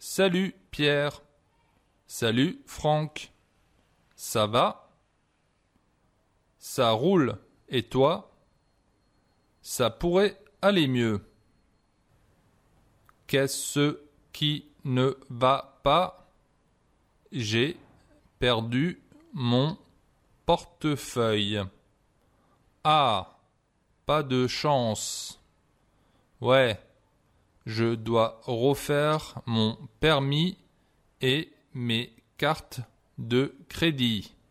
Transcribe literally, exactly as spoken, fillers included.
Salut Pierre. Salut Franck. Ça va? Ça roule. Et toi? Ça pourrait aller mieux. Qu'est-ce qui ne va pas? J'ai perdu mon portefeuille. Ah, pas de chance. Ouais, je dois refaire mon permis et mes cartes de crédit.